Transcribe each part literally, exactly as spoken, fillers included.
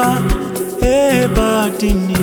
jiva ebadini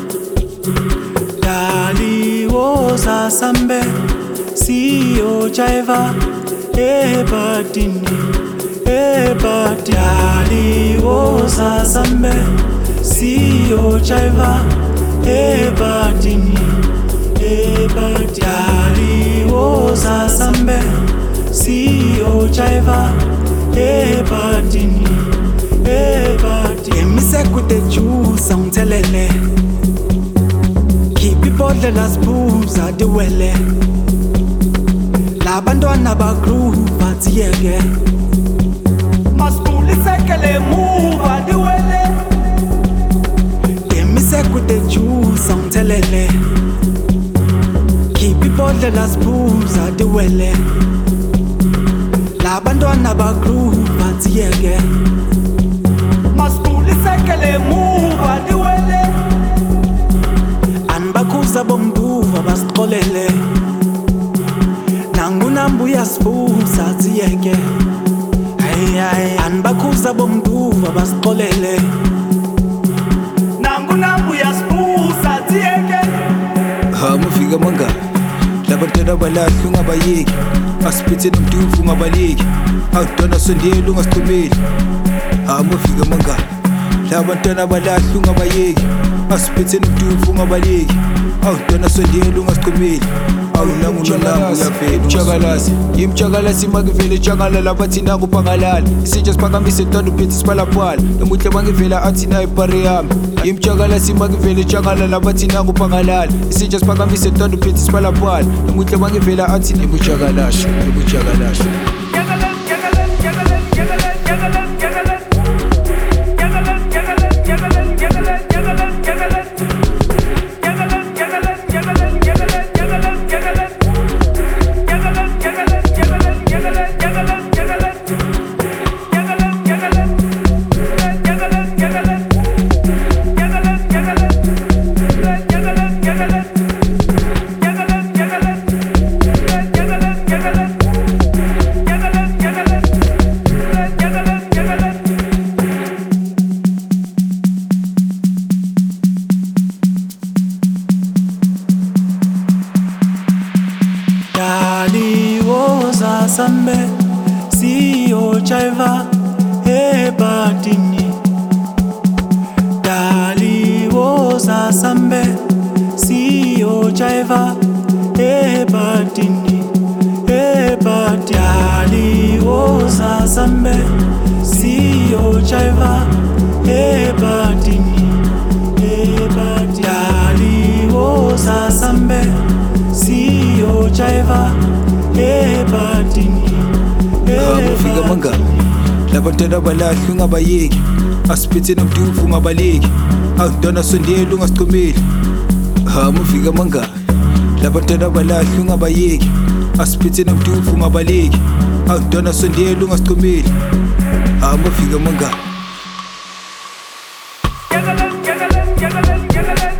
daliwoza sambe siyo jiva ebadini ebadini daliwoza sambe siyo jiva ebadini ebadini daliwoza sambe siyo jiva ebadini ebadini emise kutejusa ngithelele khipha ibhodlela siphuza diwele labantwana bagruva dziyeke masibulisekele muva diwele emise kutejusa ngithelele khipha ibhodlela siphuza diwele labantwana bagruva dziyeke masibulisekele muva diwele anibakhuza bombuva basixolele nangunambuya sifuza dziyeke hayi anibakhuza bombuva basixolele nangunambuya sifuza dziyeke ha mufika manga labantwana balahla ungabayeki asiphethe nomduvu ungabaleki awudona sondela ungasichumeli ha mufika manga labantwana balahla ungabayeki asiphethe nomduvu ungabaleki awudona sondela ungasichumeli awunangumchakalazi yimchakalazi makivele changalala bathi nangupangalala isitsha siphakamise ntwana uphethe isipalapala nomuhle mangivela athi nayo ipare yami yimchakalazi makivele changalala bathi nangupangalala isitsha siphakamise ntwana uphethe isipalapala nomuhle mangivela athi nibuchakalasha nibuchakalasha daliwoza sambe siyo jiva ebadini daliwoza sambe siyo jiva ebadini ebadini daliwoza sambe siyo jiva ebadini ebadini daliwoza sambe siyo jiva ebadini mufika manga labantwana balahla ungabayeki asiphethe nomduvu ungabaleki awudona sondela ungasichumeli ha mufika manga labantwana balahla ungabayeki asiphethe nomduvu ungabaleki awudona sondela ungasichumeli ha mufika manga